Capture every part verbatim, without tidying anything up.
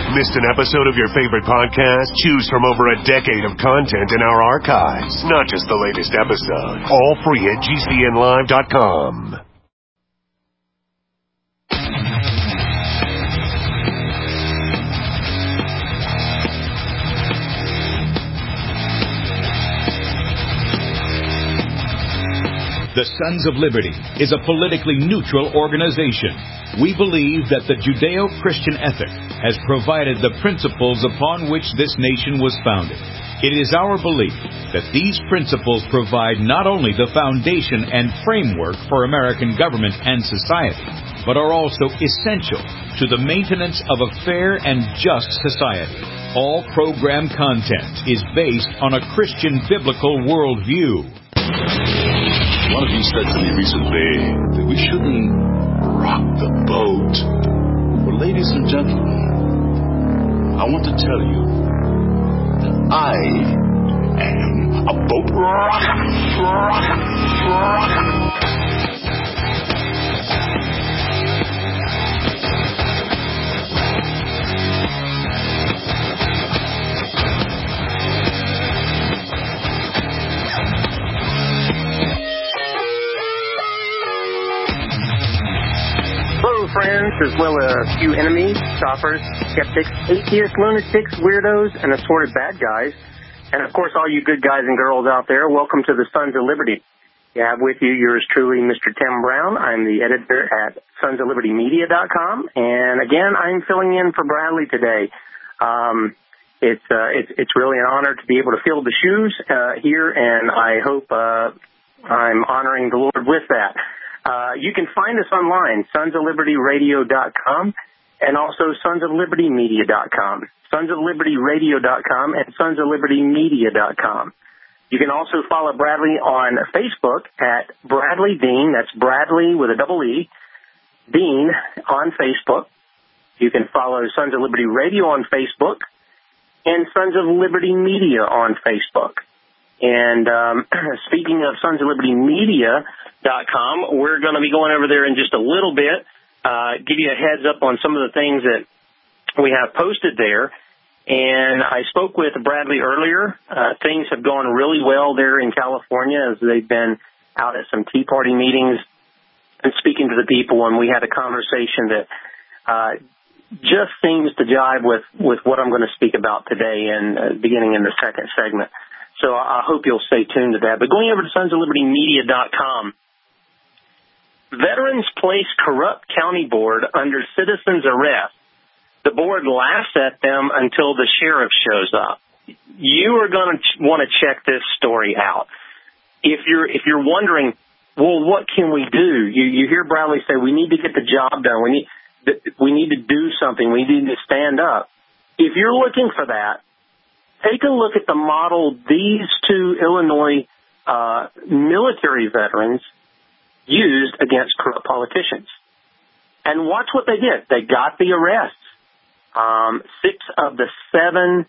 Missed an episode of your favorite podcast? Choose from over a decade of content in our archives, not just the latest episode. All free at G C N live dot com. The Sons of Liberty is a politically neutral organization. We believe that the Judeo-Christian ethic has provided the principles upon which this nation was founded. It is our belief that these principles provide not only the foundation and framework for American government and society, but are also essential to the maintenance of a fair and just society. All program content is based on a Christian biblical worldview. One of you said to me recently that we shouldn't rock the boat. Well, ladies and gentlemen, I want to tell you that I am a boat rocker, rocker, rocker. Friends, as well as a few enemies, scoffers, skeptics, atheists, lunatics, weirdos, and assorted bad guys. And, of course, all you good guys and girls out there, welcome to the Sons of Liberty. You have with you yours truly, Mister Tim Brown. I'm the editor at sons of liberty media dot com. And, again, I'm filling in for Bradley today. Um, it's, uh, it's, it's really an honor to be able to fill the shoes uh, here, and I hope uh, I'm honoring the Lord with that. Uh, you can find us online, sons of liberty radio dot com, and also sons of liberty media dot com, sons of liberty radio dot com, and sons of liberty media dot com. You can also follow Bradley on Facebook at Bradley Dean. That's Bradley with a double E, Dean on Facebook. You can follow Sons of Liberty Radio on Facebook and Sons of Liberty Media on Facebook. And um, speaking of sons of liberty media dot com, we're going to be going over there in just a little bit, uh, give you a heads up on some of the things that we have posted there. And I spoke with Bradley earlier. Uh, things have gone really well there in California as they've been out at some Tea Party meetings and speaking to the people. And we had a conversation that uh, just seems to jive with, with what I'm going to speak about today and uh, beginning in the second segment. So I hope you'll stay tuned to that. But going over to sons of liberty media dot com, veterans place corrupt county board under citizens' arrest. The board laughs at them until the sheriff shows up. You are going to want to check this story out. If you're if you're wondering, well, what can we do? You you hear Bradley say we need to get the job done. We need we need to do something. We need to stand up. If you're looking for that, take a look at the model these two Illinois uh, military veterans used against corrupt politicians. And watch what they did. They got the arrests. Um, six of the seven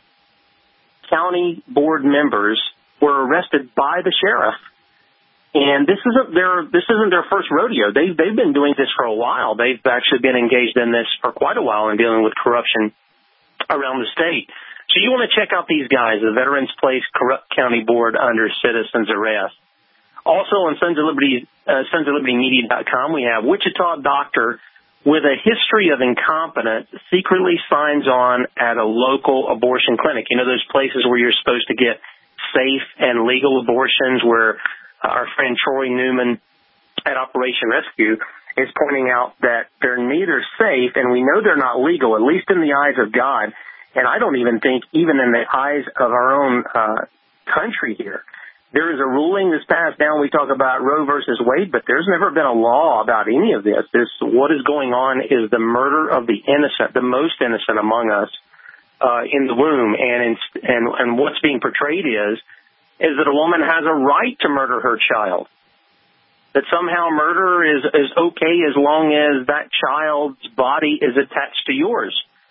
county board members were arrested by the sheriff. And this isn't their this isn't their first rodeo. They they've been doing this for a while. They've actually been engaged in this for quite a while in dealing with corruption around the state. So you want to check out these guys, the Veterans Place Corrupt County Board under citizens' arrest. Also on Sons of Liberty, uh, sons of liberty media dot com, we have Wichita doctor with a history of incompetence secretly signs on at a local abortion clinic. You know those places where you're supposed to get safe and legal abortions, where our friend Troy Newman at Operation Rescue is pointing out that they're neither safe and we know they're not legal, at least in the eyes of God. And I don't even think even in the eyes of our own uh, country here. There is a ruling that's passed down. We talk about Roe versus Wade, but there's never been a law about any of this. This what is going on is the murder of the innocent, the most innocent among us uh, in the womb. And, in, and and what's being portrayed is is that a woman has a right to murder her child. That somehow murder is, is okay as long as that child's body is attached to yours.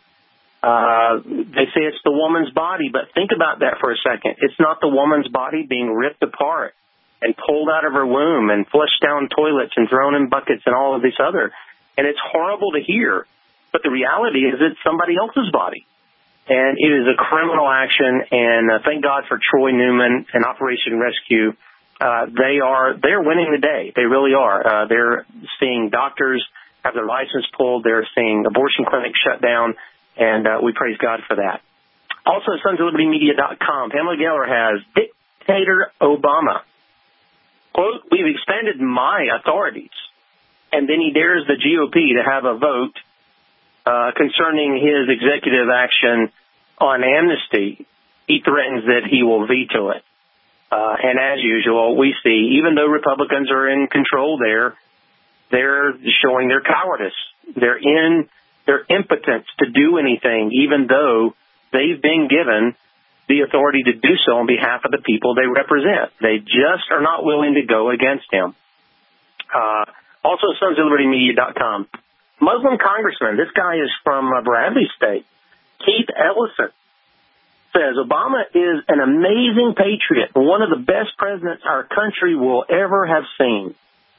Uh, they say it's the woman's body, but think about that for a second. It's not the woman's body being ripped apart and pulled out of her womb and flushed down toilets and thrown in buckets and all of this other. And it's horrible to hear. But the reality is it's somebody else's body. And it is a criminal action, and uh, thank God for Troy Newman and Operation Rescue. Uh, they are, they're winning the day. They really are. Uh, they're seeing doctors have their license pulled. They're seeing abortion clinics shut down, and uh, we praise God for that. Also, sons of liberty media dot com, Pamela Geller has Dictator Obama. Quote, we've expanded my authorities. And then he dares the G O P to have a vote uh, concerning his executive action on amnesty. He threatens that he will veto it. Uh, and as usual, we see, even though Republicans are in control there, they're showing their cowardice. They're in their impotence to do anything, even though they've been given the authority to do so on behalf of the people they represent. They just are not willing to go against him. Uh, also, sons of liberty media dot com. Muslim congressman, this guy is from uh, Bradley State, Keith Ellison, says Obama is an amazing patriot, one of the best presidents our country will ever have seen.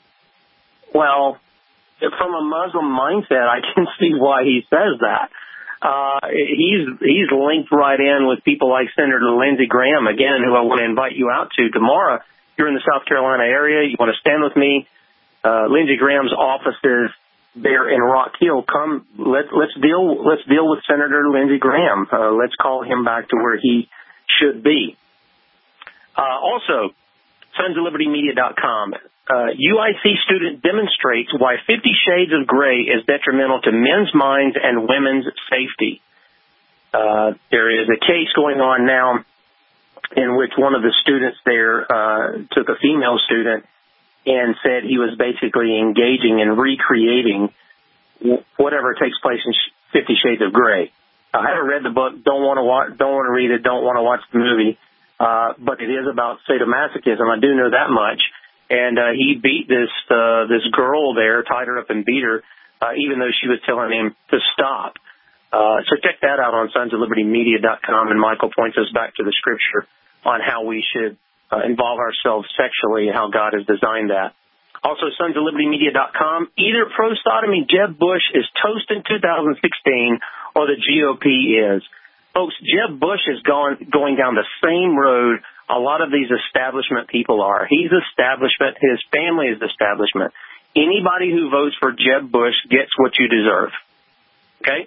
Well, from a Muslim mindset, I can see why he says that. Uh, he's he's linked right in with people like Senator Lindsey Graham, again, who I want to invite you out to tomorrow. If you're in the South Carolina area, you want to stand with me. Uh, Lindsey Graham's office is there in Rock Hill. Come, let, let's deal let's deal with Senator Lindsey Graham. Uh, let's call him back to where he should be. Uh, also, sons of liberty media dot com. Uh, U I C student demonstrates why Fifty Shades of Grey is detrimental to men's minds and women's safety. Uh, there is a case going on now in which one of the students there uh, took a female student and said he was basically engaging in recreating whatever takes place in Fifty Shades of Grey. I haven't read the book, don't want to watch, don't want to read it, don't want to watch the movie, uh, but it is about sadomasochism. I do know that much. And uh, he beat this uh, this girl there, tied her up and beat her, uh, even though she was telling him to stop. Uh, so check that out on sons of liberty media dot com, and Michael points us back to the scripture on how we should uh, involve ourselves sexually and how God has designed that. Also, sons of liberty media dot com, either pro-sodomy Jeb Bush is toast in two thousand sixteen or the G O P is. Folks, Jeb Bush is going, going down the same road a lot of these establishment people are. He's establishment. His family is establishment. Anybody who votes for Jeb Bush gets what you deserve. Okay?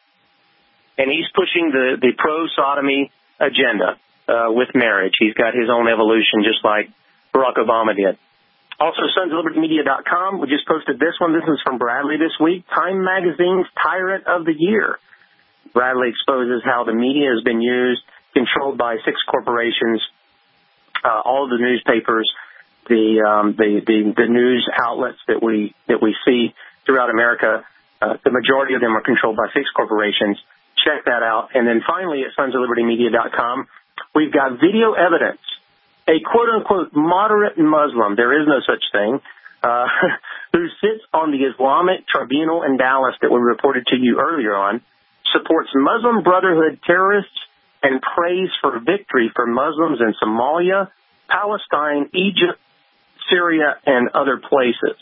And he's pushing the, the pro-sodomy agenda uh, with marriage. He's got his own evolution just like Barack Obama did. Also, sons of liberty media dot com, we just posted this one. This is from Bradley this week. Time Magazine's Tyrant of the Year. Bradley exposes how the media has been used, controlled by six corporations. Uh, all of the newspapers, the, um, the the the news outlets that we that we see throughout America, uh, the majority of them are controlled by six corporations. Check that out. And then finally, at sons of liberty media dot com, we've got video evidence. A quote-unquote moderate Muslim, there is no such thing, uh, who sits on the Islamic Tribunal in Dallas that we reported to you earlier on, supports Muslim Brotherhood terrorists and prays for victory for Muslims in Somalia, Palestine, Egypt, Syria, and other places.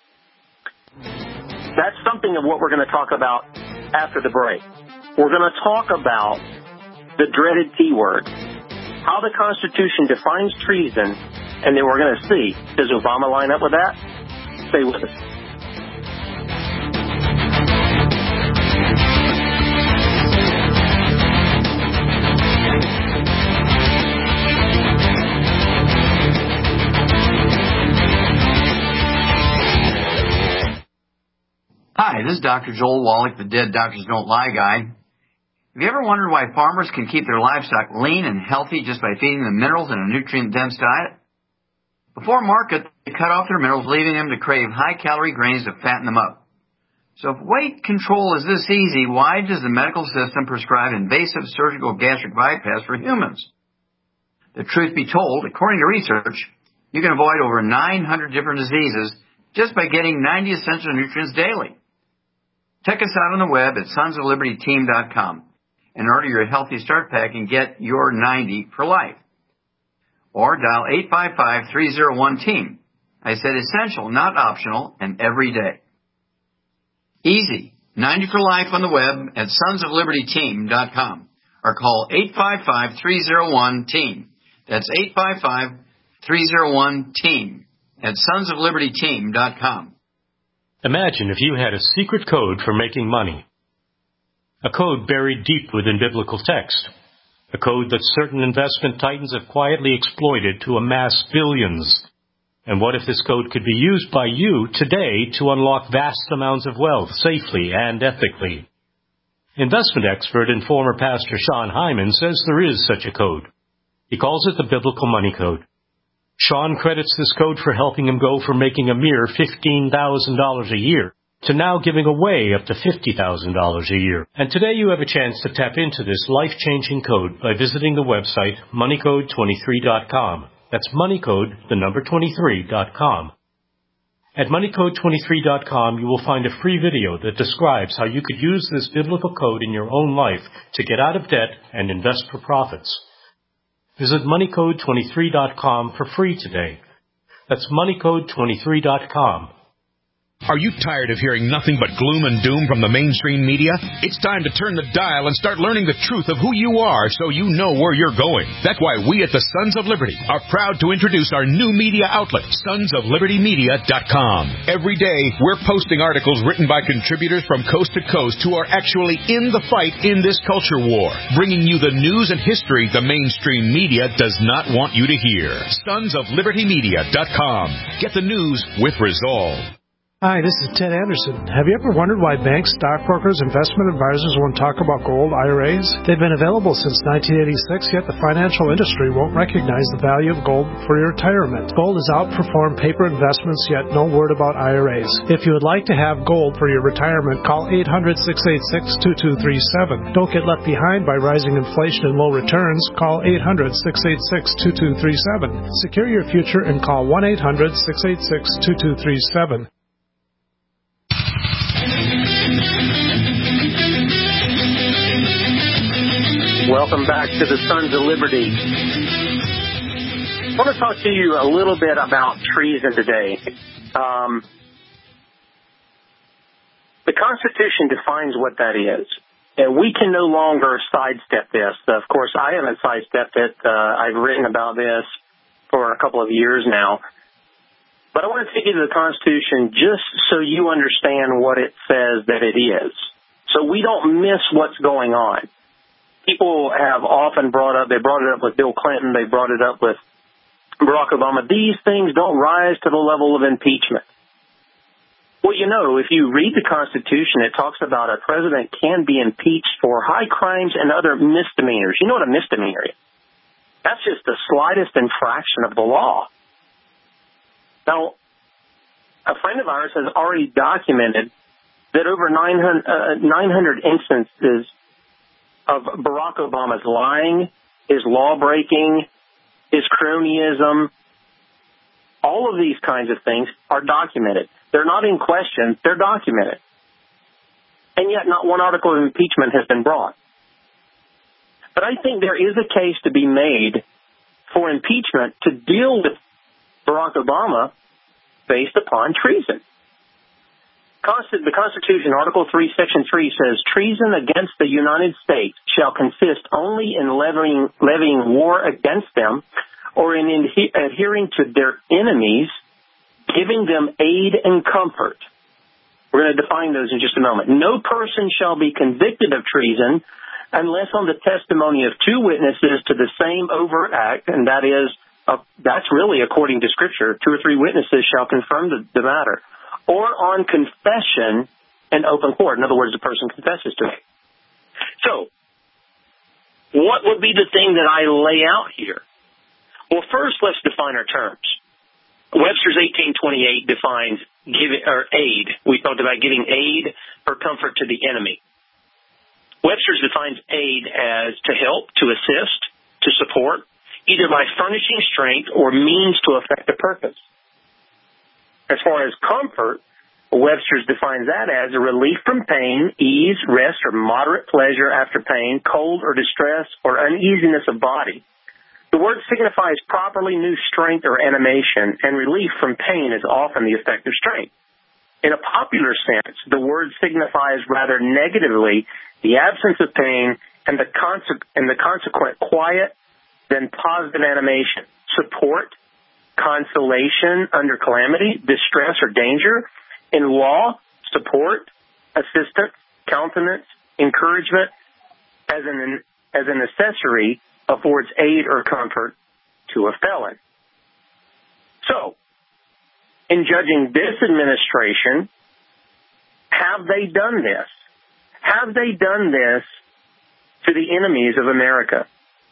That's something of what we're going to talk about after the break. We're going to talk about the dreaded T word, how the Constitution defines treason, and then we're going to see, does Obama line up with that? Stay with us. Hi, this is Doctor Joel Wallach, the Dead Doctors Don't Lie guy. Have you ever wondered why farmers can keep their livestock lean and healthy just by feeding them minerals in a nutrient-dense diet? Before market, they cut off their minerals, leaving them to crave high-calorie grains to fatten them up. So if weight control is this easy, why does the medical system prescribe invasive surgical gastric bypass for humans? The truth be told, according to research, you can avoid over nine hundred different diseases just by getting ninety essential nutrients daily. Check us out on the web at sons of liberty team dot com and order your Healthy Start Pack and get your ninety for life. Or dial eight five five, three oh one, team. I said essential, not optional, and every day. Easy. ninety for life on the web at sons of liberty team dot com or call eight five five, three oh one, team. That's eight five five, three oh one, team at sons of liberty team dot com. Imagine if you had a secret code for making money. A code buried deep within biblical text. A code that certain investment titans have quietly exploited to amass billions. And what if this code could be used by you today to unlock vast amounts of wealth safely and ethically? Investment expert and former pastor Sean Hyman says there is such a code. He calls it the Biblical Money Code. Sean credits this code for helping him go from making a mere fifteen thousand dollars a year to now giving away up to fifty thousand dollars a year. And today you have a chance to tap into this life-changing code by visiting the website money code twenty-three dot com. That's moneycode, the number twenty-three dot com. At money code twenty-three dot com, you will find a free video that describes how you could use this biblical code in your own life to get out of debt and invest for profits. Visit money code twenty-three dot com for free today. That's money code twenty-three dot com. Are you tired of hearing nothing but gloom and doom from the mainstream media? It's time to turn the dial and start learning the truth of who you are so you know where you're going. That's why we at the Sons of Liberty are proud to introduce our new media outlet, sons of liberty media dot com. Every day, we're posting articles written by contributors from coast to coast who are actually in the fight in this culture war, bringing you the news and history the mainstream media does not want you to hear. sons of liberty media dot com. Get the news with resolve. Hi, this is Ted Anderson. Have you ever wondered why banks, stockbrokers, investment advisors won't talk about gold I R As? They've been available since nineteen eighty-six, yet the financial industry won't recognize the value of gold for your retirement. Gold has outperformed paper investments, yet no word about I R As. If you would like to have gold for your retirement, call eight hundred, six eight six, two two three seven. Don't get left behind by rising inflation and low returns. Call eight hundred, six eight six, two two three seven. Secure your future and call one eight hundred, six eight six, two two three seven. Welcome back to the Sons of Liberty. I want to talk to you a little bit about treason today. Um, the Constitution defines what that is, and we can no longer sidestep this. Of course, I haven't sidestepped it. Uh, I've written about this for a couple of years now. But I want to take you to the Constitution just so you understand what it says that it is, so we don't miss what's going on. People have often brought up, they brought it up with Bill Clinton, they brought it up with Barack Obama. These things don't rise to the level of impeachment. Well, you know, if you read the Constitution, it talks about a president can be impeached for high crimes and other misdemeanors. You know what a misdemeanor is? That's just the slightest infraction of the law. Now, a friend of ours has already documented that over nine hundred instances of Barack Obama's lying, his law-breaking, his cronyism, all of these kinds of things are documented. They're not in question, they're documented. And yet not one article of impeachment has been brought. But I think there is a case to be made for impeachment to deal with Barack Obama based upon treason. The Constitution, Article three, Section three says, treason against the United States shall consist only in levying, levying war against them or in adhe- adhering to their enemies, giving them aid and comfort. We're going to define those in just a moment. No person shall be convicted of treason unless on the testimony of two witnesses to the same overt act, and that is, uh, that's really according to Scripture, two or three witnesses shall confirm the, the matter, or on confession in open court. In other words, the person confesses to it. So, what would be the thing that I lay out here? Well, first, let's define our terms. Webster's eighteen twenty-eight defines giving or aid. We talked about giving aid or comfort to the enemy. Webster's defines aid as to help, to assist, to support, either by furnishing strength or means to effect a purpose. As far as comfort, Webster's defines that as a relief from pain, ease, rest, or moderate pleasure after pain, cold or distress, or uneasiness of body. The word signifies properly new strength or animation, and relief from pain is often the effect of strength. In a popular sense, the word signifies rather negatively the absence of pain and the, conse- and the consequent quiet than positive animation, support, consolation under calamity, distress, or danger. In law, support, assistance, countenance, encouragement as an, as an accessory affords aid or comfort to a felon. So, in judging this administration, have they done this? Have they done this to the enemies of America?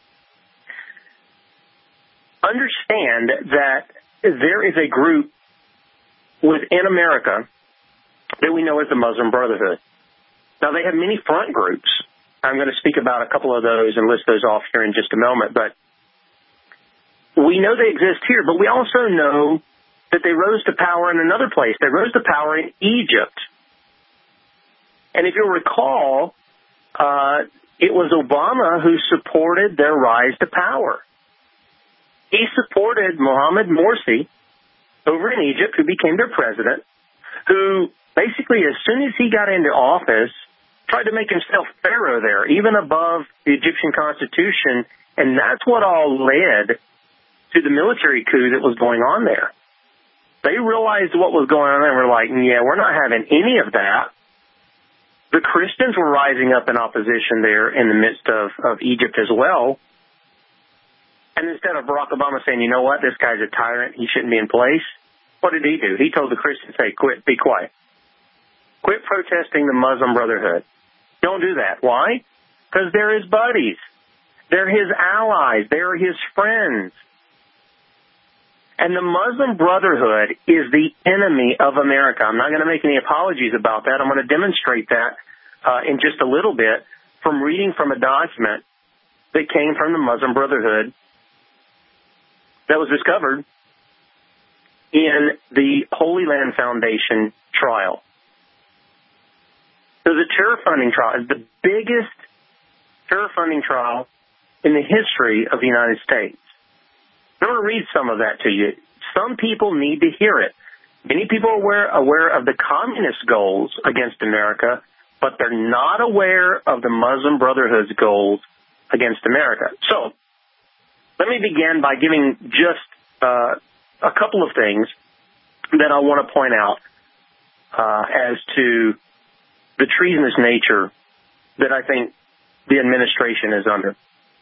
Understand that there is a group within America that we know as the Muslim Brotherhood. Now, they have many front groups. I'm going to speak about a couple of those and list those off here in just a moment. But we know they exist here, but we also know that they rose to power in another place. They rose to power in Egypt. And if you'll recall, uh, it was Obama who supported their rise to power. He supported Mohamed Morsi over in Egypt, who became their president, who basically, as soon as he got into office, tried to make himself pharaoh there, even above the Egyptian constitution, and that's what all led to the military coup that was going on there. They realized what was going on and were like, yeah, we're not having any of that. The Christians were rising up in opposition there in the midst of, of Egypt as well. And instead of Barack Obama saying, you know what, this guy's a tyrant, he shouldn't be in place, what did he do? He told the Christians, hey, quit, be quiet. Quit protesting the Muslim Brotherhood. Don't do that. Why? Because they're his buddies. They're his allies. They're his friends. And the Muslim Brotherhood is the enemy of America. I'm not going to make any apologies about that. I'm going to demonstrate that uh, in just a little bit from reading from a document that came from the Muslim Brotherhood that was discovered in the Holy Land Foundation trial. So the terror funding trial is the biggest terror funding trial in the history of the United States. I'm going to read some of that to you. Some people need to hear it. Many people are aware, aware of the communist goals against America, but they're not aware of the Muslim Brotherhood's goals against America. So let me begin by giving just uh, a couple of things that I want to point out uh, as to the treasonous nature that I think the administration is under.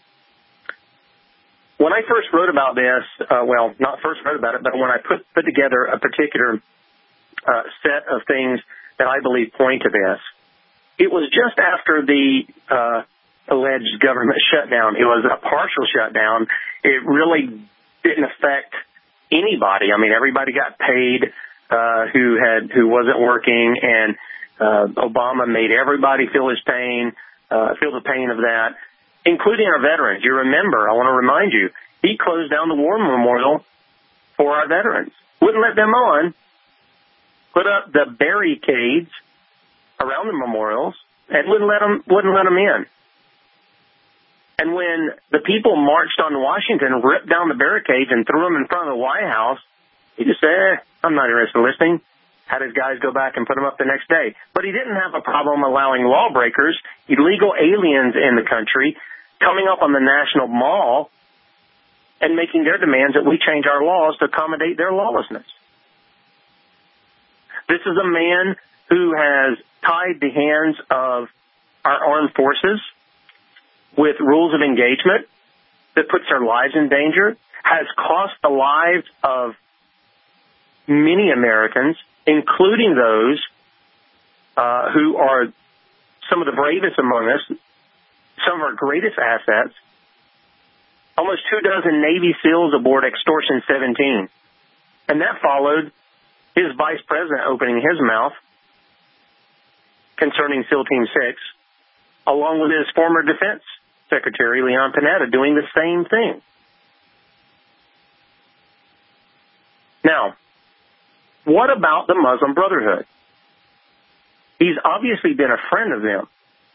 When I first wrote about this, uh, well, not first wrote about it, but when I put, put together a particular uh, set of things that I believe point to this, it was just after the uh, alleged government shutdown. It was a partial shutdown. It really didn't affect anybody. I mean, everybody got paid uh, who had who wasn't working, and uh, Obama made everybody feel his pain, uh, feel the pain of that, including our veterans. You remember, I want to remind you, he closed down the war memorial for our veterans. Wouldn't let them on, put up the barricades around the memorials, and wouldn't let them, wouldn't let them in. And when the people marched on Washington, ripped down the barricades and threw them in front of the White House, he just said, eh, I'm not interested in listening. Had his guys go back and put them up the next day. But he didn't have a problem allowing lawbreakers, illegal aliens in the country, coming up on the National Mall and making their demands that we change our laws to accommodate their lawlessness. This is a man who has tied the hands of our armed forces with rules of engagement that puts their lives in danger, has cost the lives of many Americans, including those uh, who are some of the bravest among us, some of our greatest assets, almost two dozen Navy SEALs aboard Extortion seventeen. And that followed his vice president opening his mouth concerning SEAL Team six, along with his former defense secretary, Leon Panetta, doing the same thing. Now, what about the Muslim Brotherhood? He's obviously been a friend of them.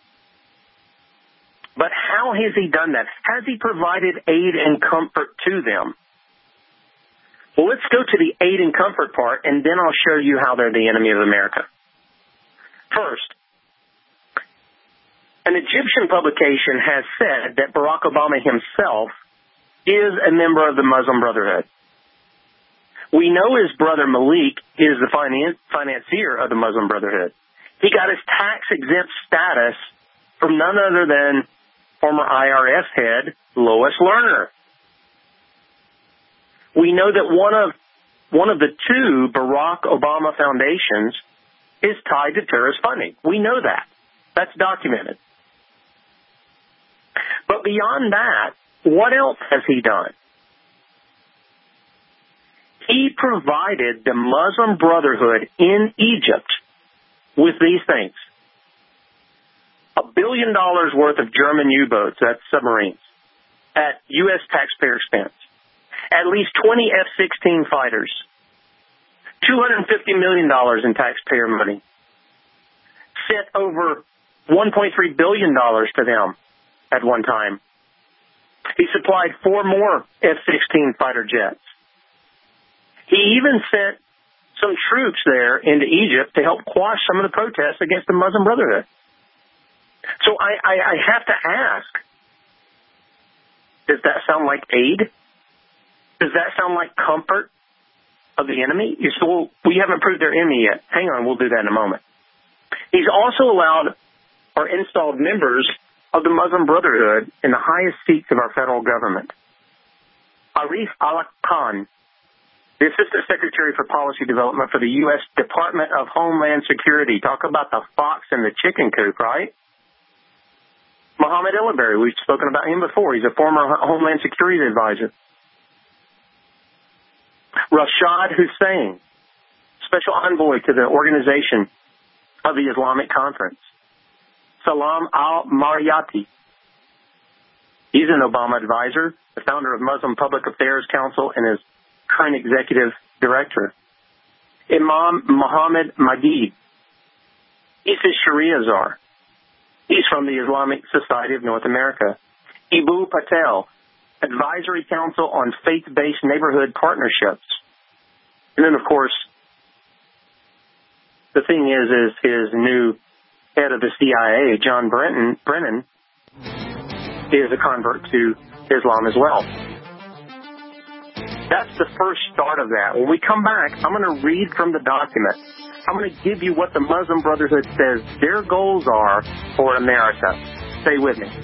But how has he done that? Has he provided aid and comfort to them? Well, let's go to the aid and comfort part, and then I'll show you how they're the enemy of America. First, an Egyptian publication has said that Barack Obama himself is a member of the Muslim Brotherhood. We know his brother Malik is the finan- financier of the Muslim Brotherhood. He got his tax-exempt status from none other than former I R S head Lois Lerner. We know that one of one of the two Barack Obama foundations is tied to terrorist funding. We know that. That's documented. But beyond that, what else has he done? He provided the Muslim Brotherhood in Egypt with these things. A billion dollars worth of German U-boats, that's submarines, at U S taxpayer expense. At least twenty F sixteen fighters. two hundred fifty million dollars in taxpayer money. Sent over one point three billion dollars to them at one time. He supplied four more F sixteen fighter jets. He even sent some troops there into Egypt to help quash some of the protests against the Muslim Brotherhood. So I, I, I have to ask, does that sound like aid? Does that sound like comfort of the enemy? You say, well, we haven't proved they're enemy yet. Hang on, we'll do that in a moment. He's also allowed or installed members of the Muslim Brotherhood in the highest seats of our federal government. Arif Alak Khan, the Assistant Secretary for Policy Development for the U S Department of Homeland Security. Talk about the fox and the chicken coop, right? Mohammed Elleberry, we've spoken about him before. He's a former Homeland Security advisor. Rashad Hussain, Special Envoy to the Organization of the Islamic Conference. Salam al-Mariyati. He's an Obama advisor, the founder of Muslim Public Affairs Council, and is current executive director. Imam Muhammad Magid. He's the Sharia czar. He's from the Islamic Society of North America. Ibu Patel, Advisory Council on Faith-Based Neighborhood Partnerships. And then, of course, the thing is, is his new head of the C I A, John Brennan, Brennan, is a convert to Islam as well. That's the first start of that. When we come back, I'm going to read from the document. I'm going to give you what the Muslim Brotherhood says their goals are for America. Stay with me.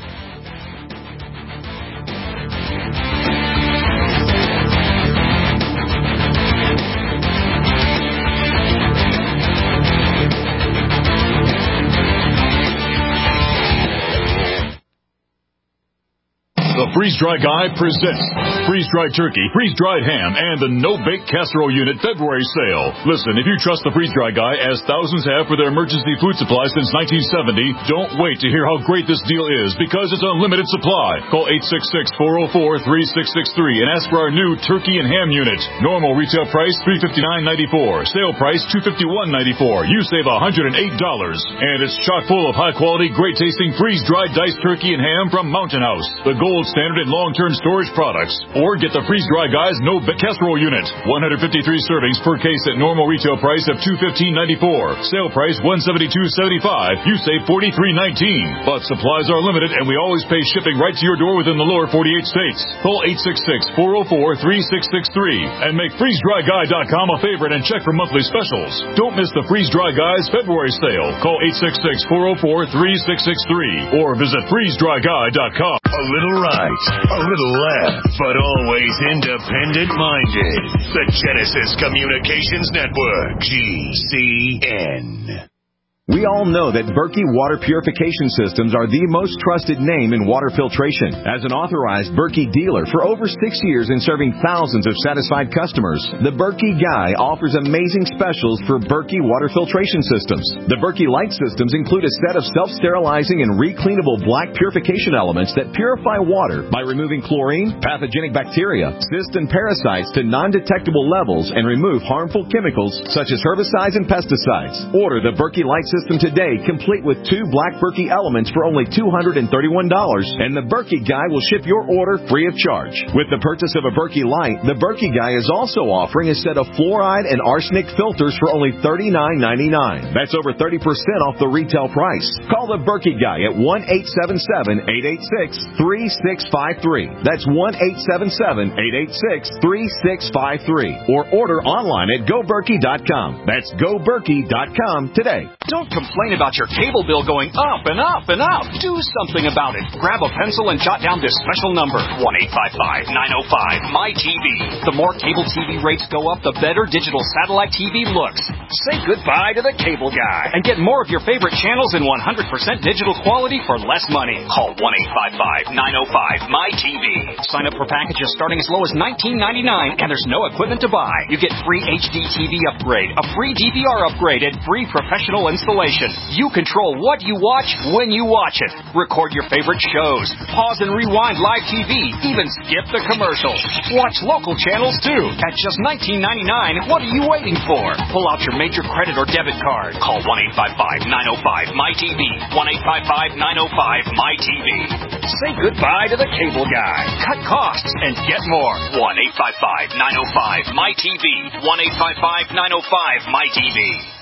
The Freeze-Dry Guy presents Freeze-Dried Turkey, Freeze-Dried Ham, and the No-Bake Casserole Unit February Sale. Listen, if you trust the Freeze-Dry Guy, as thousands have for their emergency food supply since nineteen seventy, don't wait to hear how great this deal is, because it's unlimited supply. Call eight six six, four oh four, three six six three and ask for our new turkey and ham unit. Normal retail price three hundred fifty-nine dollars and ninety-four cents. Sale price two hundred fifty-one dollars and ninety-four cents. You save one hundred eight dollars. And it's chock full of high-quality, great-tasting freeze-dried diced turkey and ham from Mountain House, the gold standard in long-term storage products. Or get the Freeze-Dry Guy's No-Bake Casserole Unit. one hundred fifty-three servings per case at normal retail price of two hundred fifteen dollars and ninety-four cents. Sale price one hundred seventy-two dollars and seventy-five cents. You save forty-three dollars and nineteen cents. But supplies are limited, and we always pay shipping right to your door within the lower forty-eight states. Call eight six six, four oh four, three six six three and make freeze dry guy dot com a favorite and check for monthly specials. Don't miss the Freeze-Dry Guy's February sale. Call eight six six, four oh four, three six six three or visit freeze dry guy dot com. A little right, a little left, but always independent-minded. The Genesis Communications Network, G C N. We all know that Berkey Water Purification Systems are the most trusted name in water filtration. As an authorized Berkey dealer for over six years and serving thousands of satisfied customers, the Berkey Guy offers amazing specials for Berkey Water Filtration Systems. The Berkey Light Systems include a set of self-sterilizing and recleanable black purification elements that purify water by removing chlorine, pathogenic bacteria, cysts, and parasites to non-detectable levels and remove harmful chemicals such as herbicides and pesticides. Order the Berkey Light Systems system today, complete with two Black Berkey elements for only two hundred thirty-one dollars, and the Berkey Guy will ship your order free of charge. With the purchase of a Berkey Light, the Berkey Guy is also offering a set of fluoride and arsenic filters for only thirty-nine ninety-nine. That's over thirty percent off the retail price. Call the Berkey Guy at one eight seven seven, eight eight six, three six five three. That's one eight seven seven, eight eight six, three six five three. Or order online at go berkey dot com. That's go berkey dot com today. Don't complain about your cable bill going up and up and up. Do something about it. Grab a pencil and jot down this special number, one eight five five, nine oh five, M Y T V. The more cable T V rates go up, the better digital satellite T V looks. Say goodbye to the cable guy and get more of your favorite channels in one hundred percent digital quality for less money. Call one eight five five, nine oh five, M Y T V. Sign up for packages starting as low as nineteen ninety-nine, and there's no equipment to buy. You get free H D T V upgrade, a free D V R upgrade, and free professional installation. You control what you watch when you watch it. Record your favorite shows. Pause and rewind live T V. Even skip the commercials. Watch local channels too. At just nineteen ninety-nine, what are you waiting for? Pull out your major credit or debit card. Call one eight five five, nine oh five, M Y T V. one eight five five, nine oh five, M Y T V. Say goodbye to the cable guy. Cut costs and get more. one eight five five, nine oh five, M Y T V. one eight five five, nine oh five, M Y T V.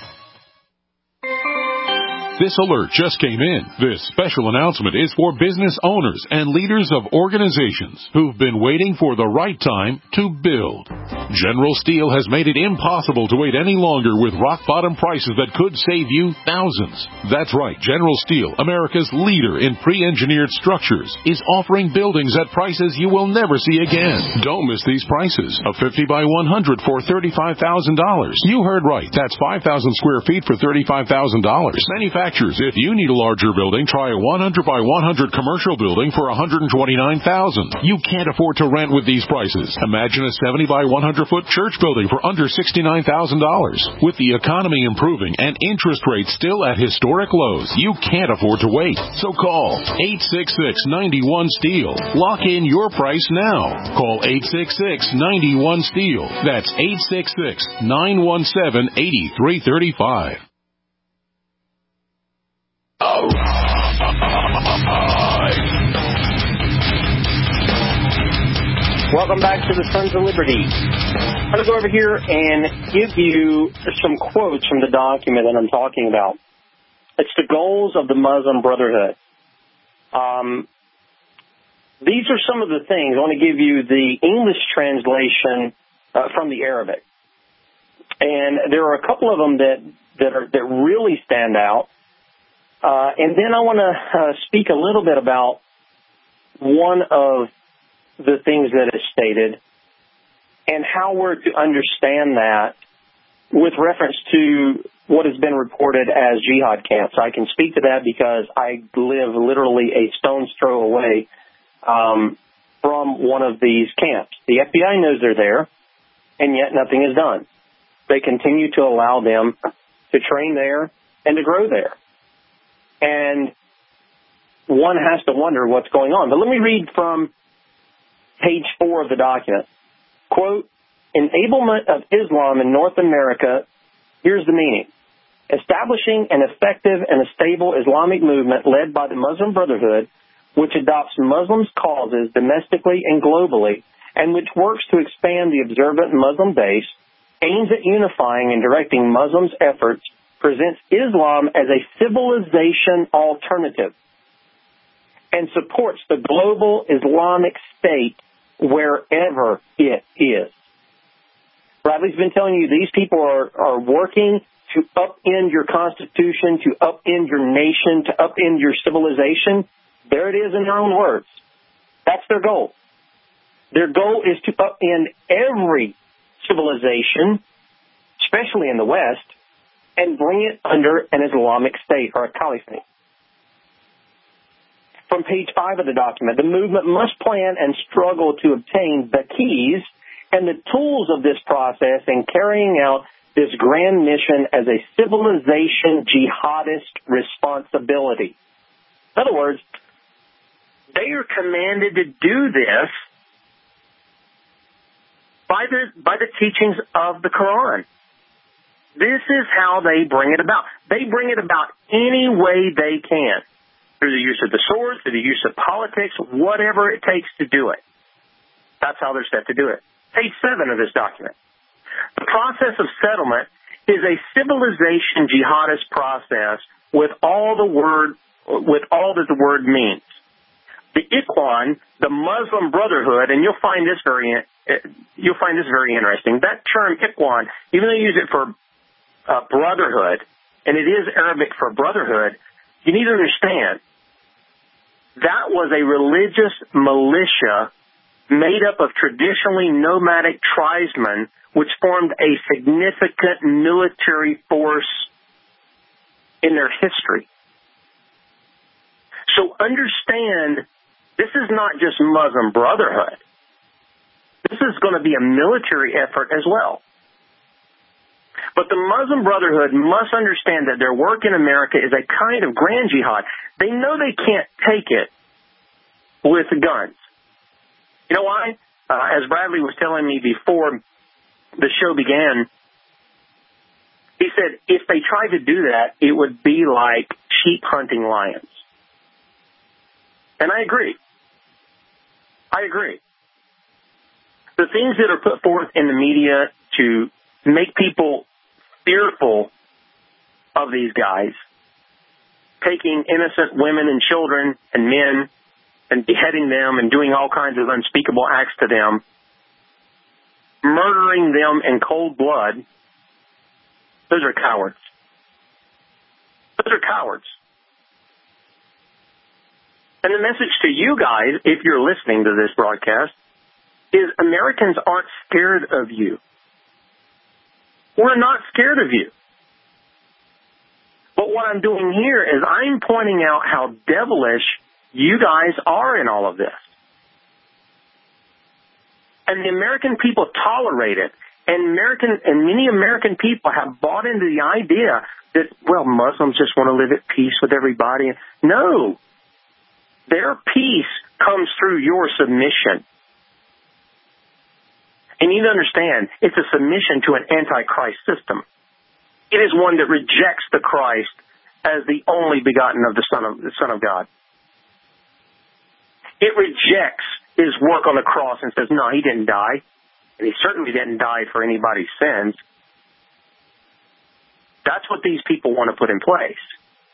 This alert just came in. This special announcement is for business owners and leaders of organizations who've been waiting for the right time to build. General Steel has made it impossible to wait any longer with rock-bottom prices that could save you thousands. That's right. General Steel, America's leader in pre-engineered structures, is offering buildings at prices you will never see again. Don't miss these prices. A fifty by one hundred for thirty-five thousand dollars. You heard right. That's five thousand square feet for thirty-five thousand dollars. Manufactured. If you need a larger building, try a one hundred by one hundred commercial building for one hundred twenty-nine thousand dollars. You can't afford to rent with these prices. Imagine a seventy by one hundred foot church building for under sixty-nine thousand dollars. With the economy improving and interest rates still at historic lows, you can't afford to wait. So call eight six six, nine one, STEEL. Lock in your price now. Call eight six six, nine one, STEEL. That's eight six six, nine one seven, eight three three five. Welcome back to the Sons of Liberty. I'm going to go over here and give you some quotes from the document that I'm talking about. It's the goals of the Muslim Brotherhood. Um, these are some of the things. I want to give you the English translation uh, from the Arabic. And there are a couple of them that, that, are, that really stand out. Uh, and then I want to uh, speak a little bit about one of the things that is stated and how we're to understand that with reference to what has been reported as jihad camps. I can speak to that because I live literally a stone's throw away um, from one of these camps. The F B I knows they're there, and yet nothing is done. They continue to allow them to train there and to grow there. And one has to wonder what's going on. But let me read from page four of the document. Quote, enablement of Islam in North America, here's the meaning. Establishing an effective and a stable Islamic movement led by the Muslim Brotherhood, which adopts Muslims' causes domestically and globally, and which works to expand the observant Muslim base, aims at unifying and directing Muslims' efforts, presents Islam as a civilization alternative, and supports the global Islamic state wherever it is. Bradley's been telling you these people are, are working to upend your constitution, to upend your nation, to upend your civilization. There it is in their own words. That's their goal. Their goal is to upend every civilization, especially in the West, and bring it under an Islamic state or a caliphate. From page five of the document, the movement must plan and struggle to obtain the keys and the tools of this process in carrying out this grand mission as a civilization jihadist responsibility. In other words, they are commanded to do this by the by the teachings of the Quran. This is how they bring it about. They bring it about any way they can, through the use of the sword, through the use of politics, whatever it takes to do it. That's how they're set to do it. Page seven of this document. The process of settlement is a civilization jihadist process with all the word, with all that the word means. The Ikhwan, the Muslim Brotherhood, and you'll find this very, you'll find this very interesting. That term Ikhwan, even though you use it for uh, brotherhood, and it is Arabic for brotherhood, you need to understand that was a religious militia made up of traditionally nomadic tribesmen, which formed a significant military force in their history. So understand, this is not just Muslim Brotherhood. This is going to be a military effort as well. But the Muslim Brotherhood must understand that their work in America is a kind of grand jihad. They know they can't take it with guns. You know why? Uh, as Bradley was telling me before the show began, he said if they tried to do that, it would be like sheep hunting lions. And I agree. I agree. The things that are put forth in the media to make people fearful of these guys, taking innocent women and children and men and beheading them and doing all kinds of unspeakable acts to them, murdering them in cold blood, those are cowards. Those are cowards. And the message to you guys, if you're listening to this broadcast, is Americans aren't scared of you. We're not scared of you. But what I'm doing here is I'm pointing out how devilish you guys are in all of this. And the American people tolerate it. And American and many American people have bought into the idea that, well, Muslims just want to live at peace with everybody. No. Their peace comes through your submission. And you need to understand, it's a submission to an antichrist system. It is one that rejects the Christ as the only begotten of the Son of the Son of God. It rejects his work on the cross and says, no, he didn't die. And he certainly didn't die for anybody's sins. That's what these people want to put in place.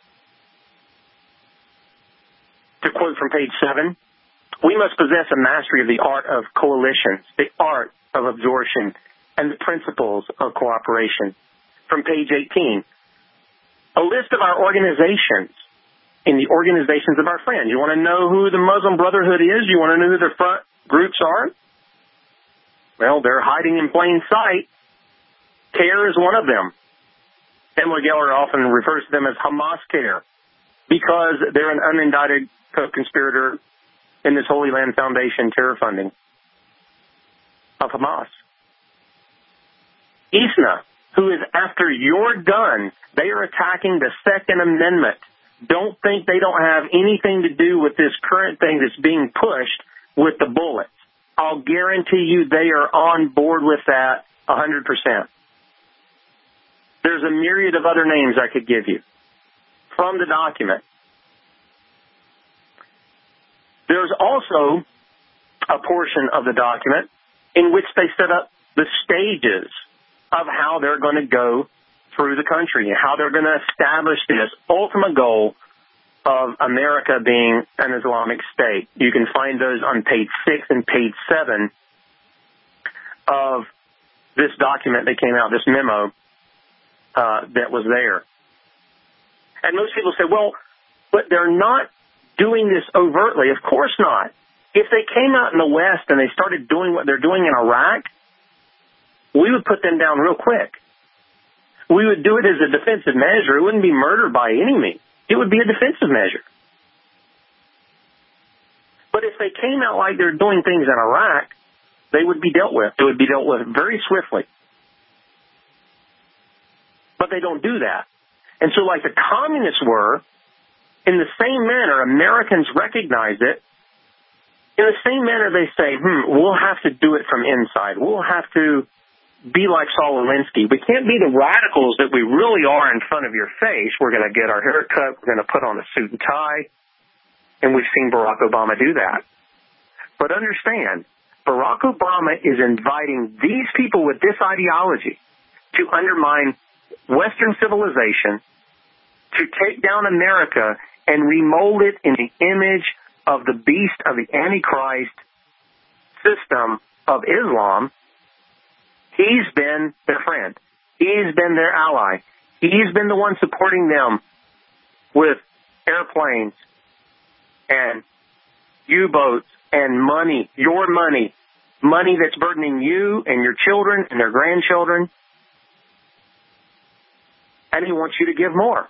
To quote from page seven, we must possess a mastery of the art of coalitions, the art of absorption, and the principles of cooperation. From page eighteen, a list of our organizations in the organizations of our friends. You want to know who the Muslim Brotherhood is? You want to know who their front groups are? Well, they're hiding in plain sight. CARE is one of them. Pamela Geller often refers to them as Hamas CARE because they're an unindicted co-conspirator in this Holy Land Foundation terror funding of Hamas. I S N A, who is after your gun, they are attacking the Second Amendment. Don't think they don't have anything to do with this current thing that's being pushed with the bullets. I'll guarantee you they are on board with that one hundred percent. There's a myriad of other names I could give you from the document. There's also a portion of the document in which they set up the stages of how they're going to go through the country and how they're going to establish this ultimate goal of America being an Islamic state. You can find those on page six and page seven of this document that came out, this memo uh, that was there. And most people say, well, but they're not doing this overtly. Of course not. If they came out in the West and they started doing what they're doing in Iraq, we would put them down real quick. We would do it as a defensive measure. It wouldn't be murder by any means. It would be a defensive measure. But if they came out like they're doing things in Iraq, they would be dealt with. It would be dealt with very swiftly. But they don't do that. And so like the communists were, in the same manner, Americans recognize it. In the same manner, they say, hmm, we'll have to do it from inside. We'll have to be like Saul Alinsky. We can't be the radicals that we really are in front of your face. We're going to get our hair cut. We're going to put on a suit and tie. And we've seen Barack Obama do that. But understand, Barack Obama is inviting these people with this ideology to undermine Western civilization, to take down America and remold it in the image of the beast of the Antichrist system of Islam. He's been their friend. He's been their ally. He's been the one supporting them with airplanes and U-boats and money, your money, money that's burdening you and your children and their grandchildren. And he wants you to give more.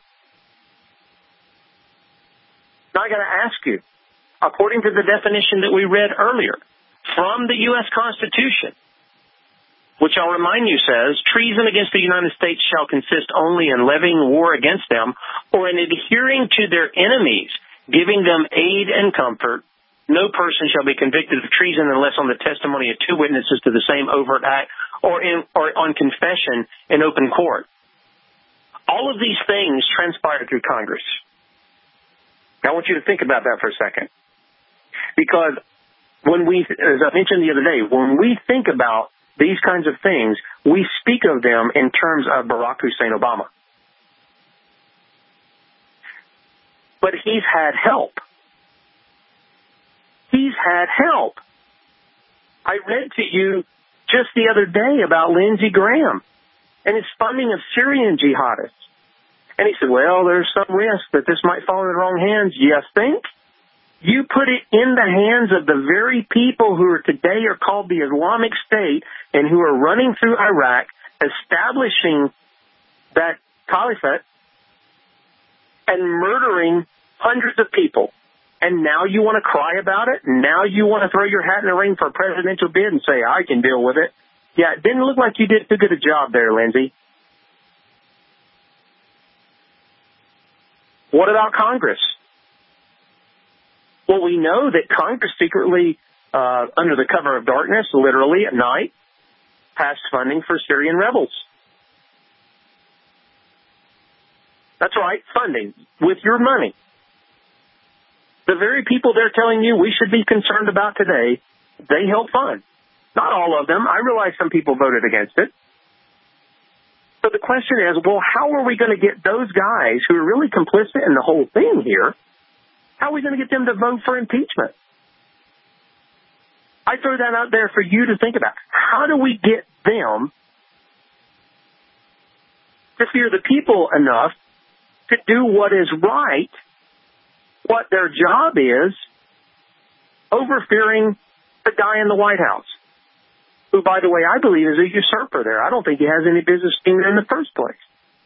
Now I got to ask you, according to the definition that we read earlier from the U S Constitution, which I'll remind you says, treason against the United States shall consist only in levying war against them or in adhering to their enemies, giving them aid and comfort. No person shall be convicted of treason unless on the testimony of two witnesses to the same overt act or, in, or on confession in open court. All of these things transpired through Congress. Now, I want you to think about that for a second. Because when we, as I mentioned the other day, when we think about these kinds of things, we speak of them in terms of Barack Hussein Obama. But he's had help. He's had help. I read to you just the other day about Lindsey Graham and his funding of Syrian jihadists. And he said, well, there's some risk that this might fall in the wrong hands. You think? You put it in the hands of the very people who are today are called the Islamic State and who are running through Iraq, establishing that caliphate and murdering hundreds of people. And now you want to cry about it? Now you want to throw your hat in the ring for a presidential bid and say, I can deal with it? Yeah, it didn't look like you did too good a job there, Lindsey. What about Congress? Well, we know that Congress secretly, uh, under the cover of darkness, literally at night, passed funding for Syrian rebels. That's right, funding with your money. The very people they're telling you we should be concerned about today, they help fund. Not all of them. I realize some people voted against it. So the question is, well, how are we going to get those guys who are really complicit in the whole thing here, how are we going to get them to vote for impeachment? I throw that out there for you to think about. How do we get them to fear the people enough to do what is right, what their job is, over fearing the guy in the White House, who, by the way, I believe is a usurper there. I don't think he has any business being there in the first place.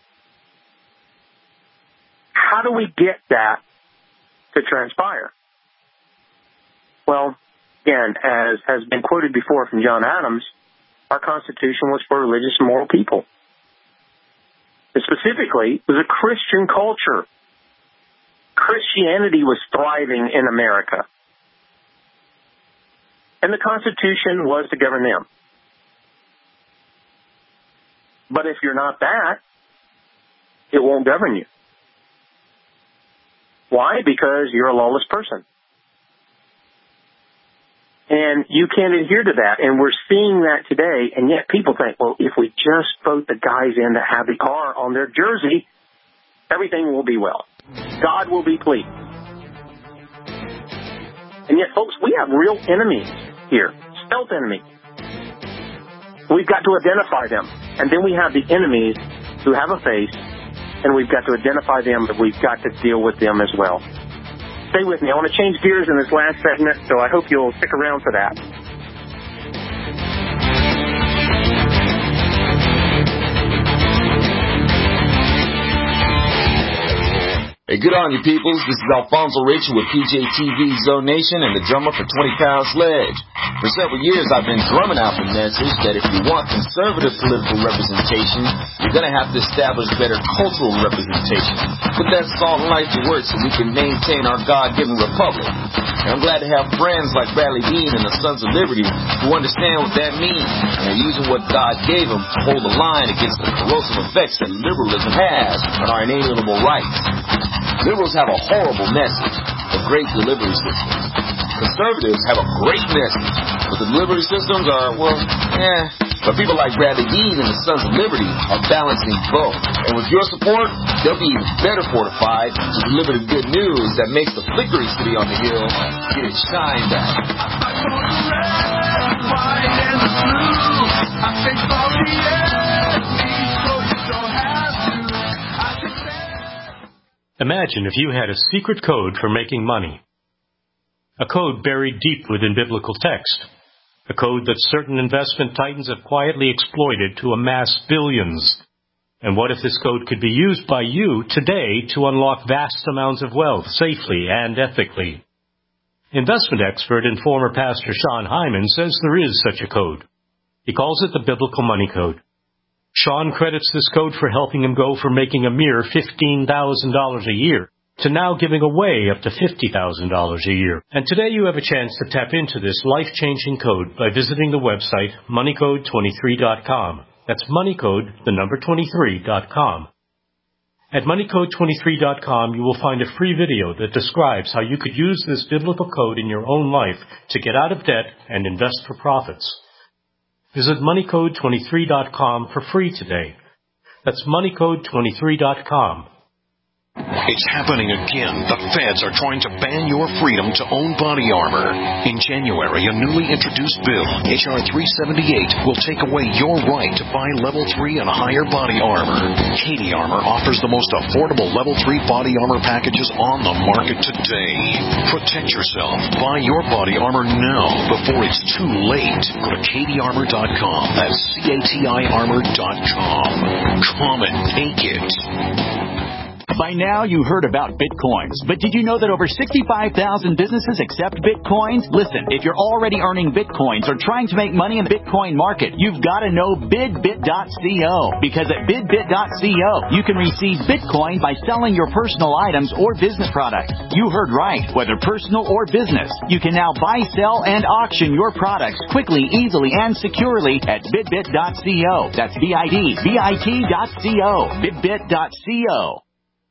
How do we get that to transpire? Well, again, as has been quoted before from John Adams, our Constitution was for religious and moral people. It specifically was a Christian culture. Christianity was thriving in America. And the Constitution was to govern them. But if you're not that, it won't govern you. Why? Because you're a lawless person. And you can't adhere to that. And we're seeing that today. And yet people think, well, if we just vote the guys in that have the R on their jersey, everything will be well. God will be pleased. And yet, folks, we have real enemies here, stealth enemies. We've got to identify them. And then we have the enemies who have a face, and we've got to identify them, but we've got to deal with them as well. Stay with me. I want to change gears in this last segment, so I hope you'll stick around for that. Hey, good on you, peoples. This is Alfonso Rachel with P J T V Zone Nation and the drummer for twenty pound Sledge. For several years, I've been drumming out the message that if you want conservative political representation, you're going to have to establish better cultural representation. Put that salt and light to work so we can maintain our God-given republic. And I'm glad to have friends like Bradley Bean and the Sons of Liberty who understand what that means, and are using what God gave them to hold the line against the corrosive effects that liberalism has on our inalienable rights. Liberals have a horrible message, but great delivery systems. Conservatives have a great message, but the delivery systems are, well, eh. But people like Bradley Bean and the Sons of Liberty are balancing both. And with your support, they'll be even better fortified to deliver the good news that makes the flickering city on the hill get its shine back. Imagine if you had a secret code for making money. A code buried deep within biblical text. A code that certain investment titans have quietly exploited to amass billions. And what if this code could be used by you today to unlock vast amounts of wealth safely and ethically? Investment expert and former pastor Sean Hyman says there is such a code. He calls it the Biblical Money Code. Sean credits this code for helping him go from making a mere fifteen thousand dollars a year to now giving away up to fifty thousand dollars a year. And today you have a chance to tap into this life-changing code by visiting the website money code twenty-three dot com. That's moneycode, the number twenty-three dot com. At money code twenty-three dot com, you will find a free video that describes how you could use this biblical code in your own life to get out of debt and invest for profits. Visit money code twenty-three dot com for free today. That's money code twenty-three dot com. It's happening again. The feds are trying to ban your freedom to own body armor. In January, a newly introduced bill, H R three seventy-eight, will take away your right to buy level three and higher body armor. Katie Armor offers the most affordable level three body armor packages on the market today. Protect yourself. Buy your body armor now before it's too late. Go to katie armor dot com. That's C A T I armor dot com. Come and take it. By now, you heard about Bitcoins, but did you know that over sixty-five thousand businesses accept Bitcoins? Listen, if you're already earning Bitcoins or trying to make money in the Bitcoin market, you've got to know bidbit dot co, because at bidbit dot co, you can receive Bitcoin by selling your personal items or business products. You heard right, whether personal or business. You can now buy, sell, and auction your products quickly, easily, and securely at bidbit dot co. That's B I D B I T dot co, bidbit dot co.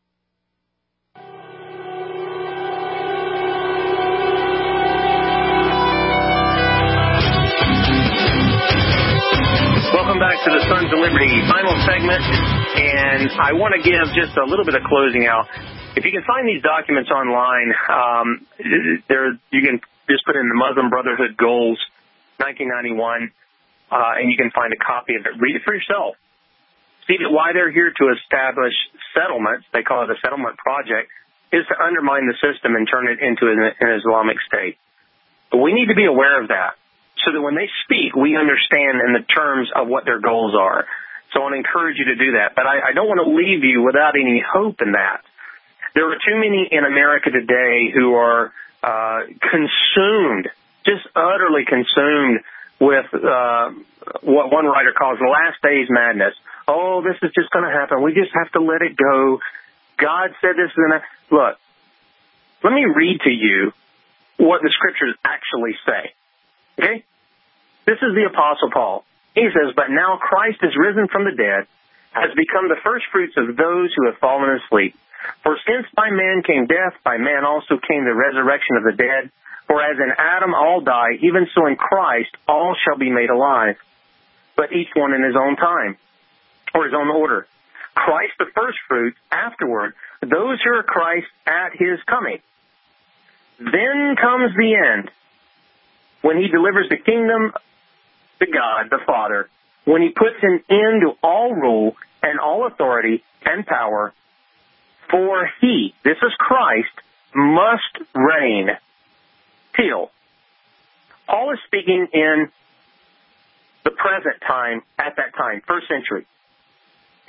Welcome back to the Sons of Liberty final segment, and I want to give just a little bit of closing out. If you can find these documents online, um, there you can just put in the Muslim Brotherhood Goals nineteen ninety-one, uh, and you can find a copy of it. Read it for yourself. See that why they're here to establish settlements, they call it a settlement project, is to undermine the system and turn it into an, an Islamic state. But we need to be aware of that, so that when they speak, we understand in the terms of what their goals are. So I want to encourage you to do that. But I, I don't want to leave you without any hope in that. There are too many in America today who are uh, consumed, just utterly consumed with uh, what one writer calls the last days madness. Oh, this is just going to happen. We just have to let it go. God said this is going to... Look, let me read to you what the scriptures actually say. Okay? This is the Apostle Paul. He says, "But now Christ is risen from the dead, has become the first fruits of those who have fallen asleep. For since by man came death, by man also came the resurrection of the dead. For as in Adam all die, even so in Christ all shall be made alive. But each one in his own time, or his own order. Christ the first fruits, afterward those who are Christ at his coming. Then comes the end, when he delivers the kingdom to God the Father, when he puts an end to all rule and all authority and power, for he," this is Christ, "must reign till." Paul is speaking in the present time, at that time, first century.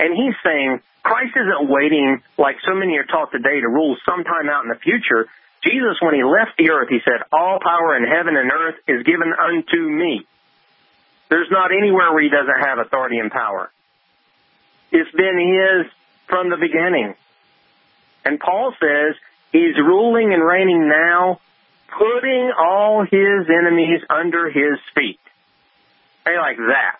And he's saying Christ isn't waiting like so many are taught today to rule sometime out in the future. Jesus, when he left the earth, he said, all power in heaven and earth is given unto me. There's not anywhere where he doesn't have authority and power. It's been his from the beginning. And Paul says he's ruling and reigning now, putting all his enemies under his feet. Hey, like that.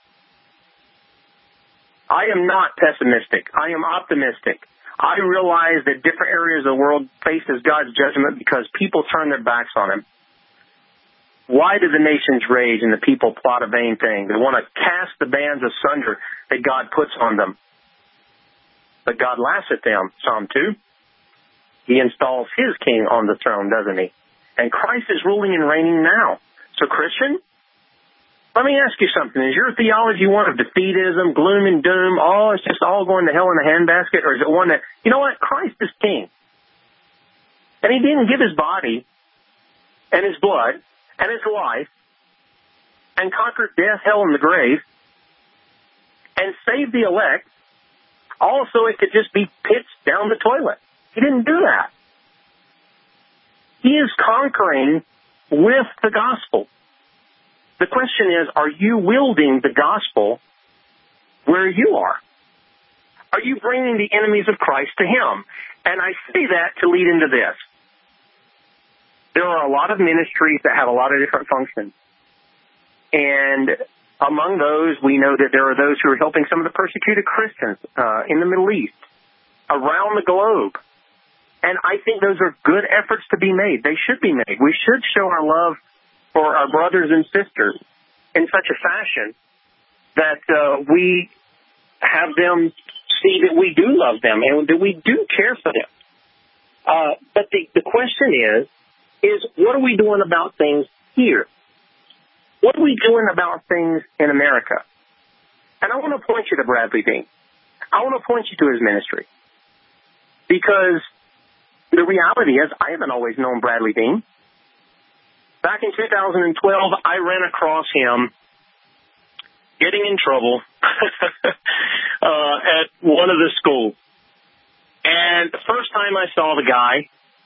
I am not pessimistic. I am optimistic. I realize that different areas of the world faces God's judgment because people turn their backs on him. Why do the nations rage and the people plot a vain thing? They want to cast the bands asunder that God puts on them. But God laughs at them, Psalm two. He installs his king on the throne, doesn't he? And Christ is ruling and reigning now. So, Christian, let me ask you something. Is your theology one of defeatism, gloom and doom, oh, it's just all going to hell in a handbasket? Or is it one that, you know what, Christ is king. And he didn't give his body and his blood and his life and conquer death, hell, and the grave and save the elect, also it could just be pitched down the toilet. He didn't do that. He is conquering with the gospel. The question is, are you wielding the gospel where you are? Are you bringing the enemies of Christ to him? And I say that to lead into this. There are a lot of ministries that have a lot of different functions. And among those, we know that there are those who are helping some of the persecuted Christians uh, in the Middle East, around the globe. And I think those are good efforts to be made. They should be made. We should show our love for our brothers and sisters in such a fashion that uh, we have them see that we do love them and that we do care for them. Uh, but the, the question is, is what are we doing about things here? What are we doing about things in America? And I want to point you to Bradley Dean. I want to point you to his ministry. Because the reality is, I haven't always known Bradley Dean. Back in two thousand twelve, I ran across him getting in trouble uh, at one of the schools. And the first time I saw the guy,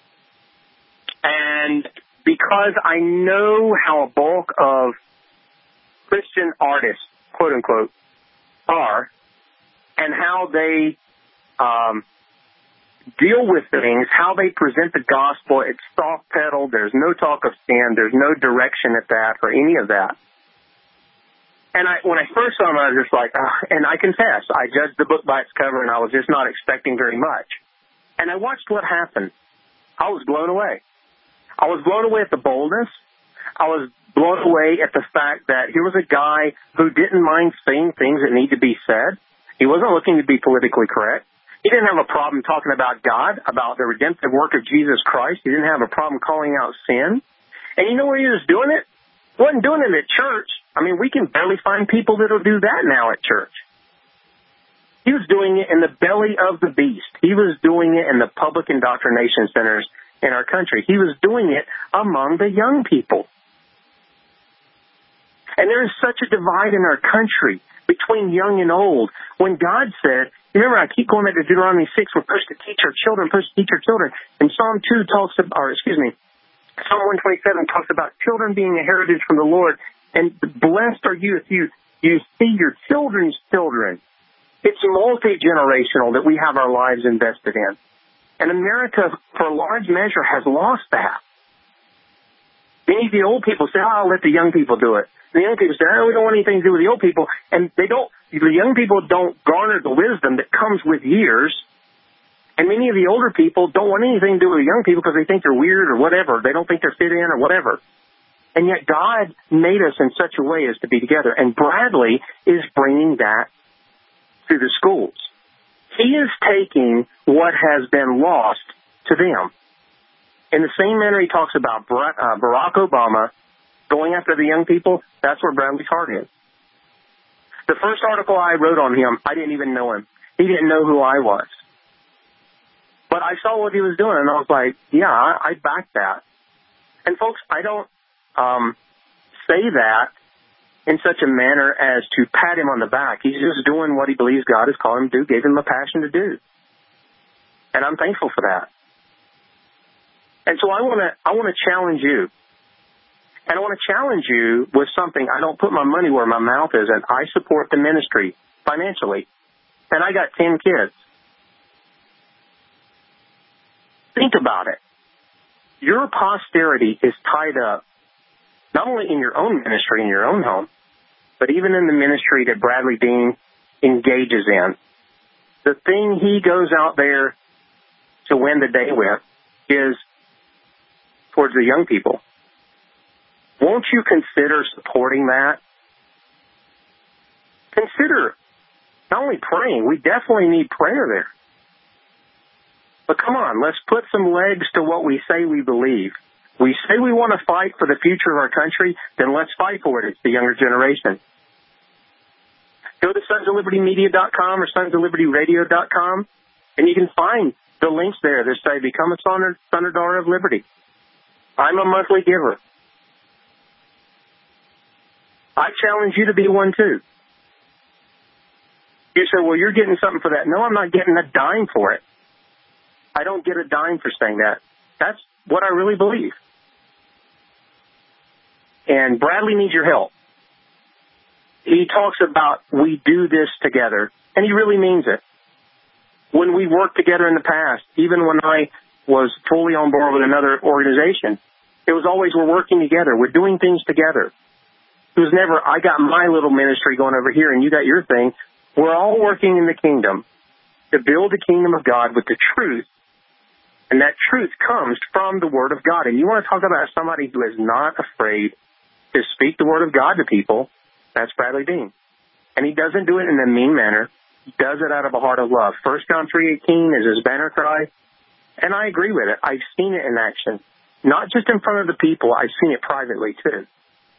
and because I know how a bulk of Christian artists, quote unquote, are, and how they um, deal with things, how they present the gospel, it's soft pedal, there's no talk of sin, there's no direction at that or any of that. And I, when I first saw him, I was just like, uh, and I confess, I judged the book by its cover and I was just not expecting very much. And I watched what happened. I was blown away. I was blown away at the boldness. I was blown away at the fact that here was a guy who didn't mind saying things that need to be said. He wasn't looking to be politically correct. He didn't have a problem talking about God, about the redemptive work of Jesus Christ. He didn't have a problem calling out sin. And you know where he was doing it? He wasn't doing it at church. I mean, we can barely find people that will do that now at church. He was doing it in the belly of the beast. He was doing it in the public indoctrination centers in our country. He was doing it among the young people. And there is such a divide in our country between young and old. When God said, remember, I keep going back to Deuteronomy six, we're supposed to teach our children, supposed to teach our children. And Psalm two talks about, or excuse me, Psalm one twenty-seven talks about children being a heritage from the Lord. And blessed are you if you, you see your children's children. It's multi-generational that we have our lives invested in. And America, for a large measure, has lost that. Many of the old people say, oh, I'll let the young people do it. And the young people say, oh, we don't want anything to do with the old people. And they don't, the young people don't garner the wisdom that comes with years. And many of the older people don't want anything to do with the young people because they think they're weird or whatever. They don't think they're fit in or whatever. And yet God made us in such a way as to be together. And Bradley is bringing that to the schools. He is taking what has been lost to them. In the same manner he talks about Barack Obama going after the young people, that's where Bradley's heart is. The first article I wrote on him, I didn't even know him. He didn't know who I was. But I saw what he was doing, and I was like, yeah, I, I back that. And folks, I don't um, say that in such a manner as to pat him on the back. He's just doing what he believes God has called him to do, gave him a passion to do. And I'm thankful for that. And so I want to I want to challenge you. And I want to challenge you with something. I don't put my money where my mouth is, and I support the ministry financially. And I got ten kids. Think about it. Your posterity is tied up not only in your own ministry, in your own home, but even in the ministry that Bradley Dean engages in. The thing he goes out there to win the day with is towards the young people. Won't you consider supporting that? Consider not only praying, we definitely need prayer there. But come on, let's put some legs to what we say we believe. We say we want to fight for the future of our country, then let's fight for it. It's the younger generation. Go to sons of liberty media dot com or sons of liberty radio dot com, and you can find the links there that say, become a son or, son or daughter of liberty. I'm a monthly giver. I challenge you to be one too. You say, well, you're getting something for that. No, I'm not getting a dime for it. I don't get a dime for saying that. That's what I really believe. And Bradley needs your help. He talks about we do this together, and he really means it. When we worked together in the past, even when I was fully on board with another organization, it was always we're working together. We're doing things together. It was never, I got my little ministry going over here and you got your thing. We're all working in the kingdom to build the kingdom of God with the truth. And that truth comes from the Word of God. And you want to talk about somebody who is not afraid to speak the Word of God to people, that's Bradley Dean. And he doesn't do it in a mean manner. He does it out of a heart of love. First John three eighteen is his banner cry. And I agree with it. I've seen it in action. Not just in front of the people. I've seen it privately, too.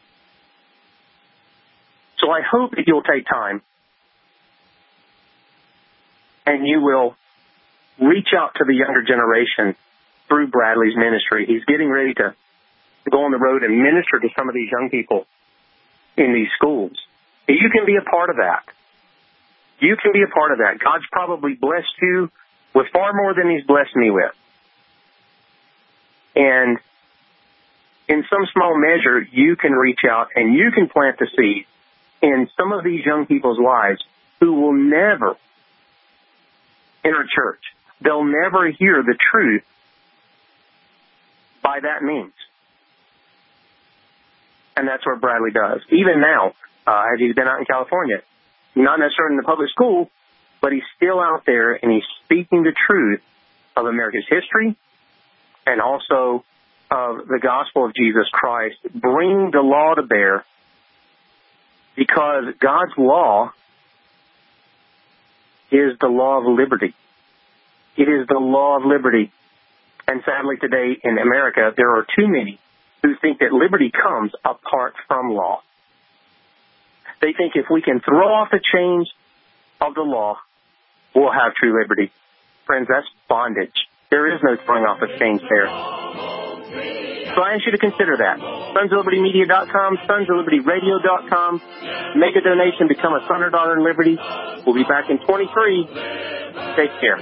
So I hope that you'll take time and you will reach out to the younger generation through Bradley's ministry. He's getting ready to go on the road and minister to some of these young people in these schools. You can be a part of that. You can be a part of that. God's probably blessed you with far more than he's blessed me with. And in some small measure, you can reach out and you can plant the seed in some of these young people's lives who will never enter church. They'll never hear the truth by that means. And that's what Bradley does. Even now, uh, as he's been out in California, not necessarily in the public school, but he's still out there and he's speaking the truth of America's history and also of the gospel of Jesus Christ, bringing the law to bear, because God's law is the law of liberty. It is the law of liberty. And sadly today in America, there are too many who think that liberty comes apart from law. They think if we can throw off the chains of the law, we'll have true liberty. Friends, that's bondage. There is no throwing off the chains there. So I ask you to consider that. sons of liberty media dot com, sons of liberty radio dot com. Make a donation, become a son or daughter in liberty. We'll be back in twenty-three. Take care.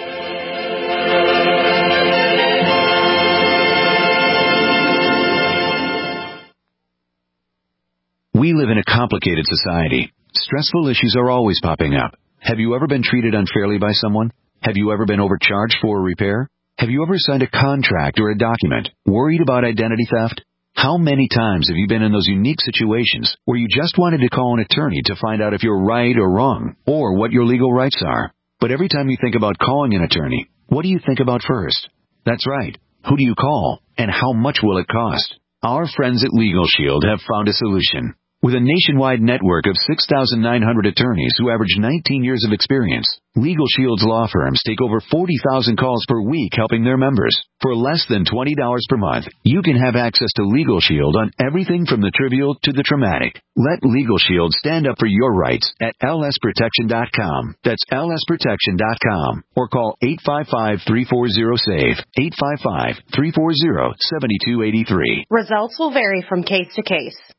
We live in a complicated society. Stressful issues are always popping up. Have you ever been treated unfairly by someone? Have you ever been overcharged for a repair? Have you ever signed a contract or a document worried about identity theft? How many times have you been in those unique situations where you just wanted to call an attorney to find out if you're right or wrong, or what your legal rights are? But every time you think about calling an attorney, what do you think about first? That's right. Who do you call, and how much will it cost? Our friends at Legal Shield have found a solution. With a nationwide network of six thousand nine hundred attorneys who average nineteen years of experience, Legal Shield's law firms take over forty thousand calls per week helping their members. For less than twenty dollars per month, you can have access to Legal Shield on everything from the trivial to the traumatic. Let Legal Shield stand up for your rights at L S protection dot com. That's L S protection dot com. Or call eight five five, three four zero, S A V E, eight five five, three four zero, seven two eight three. Results will vary from case to case.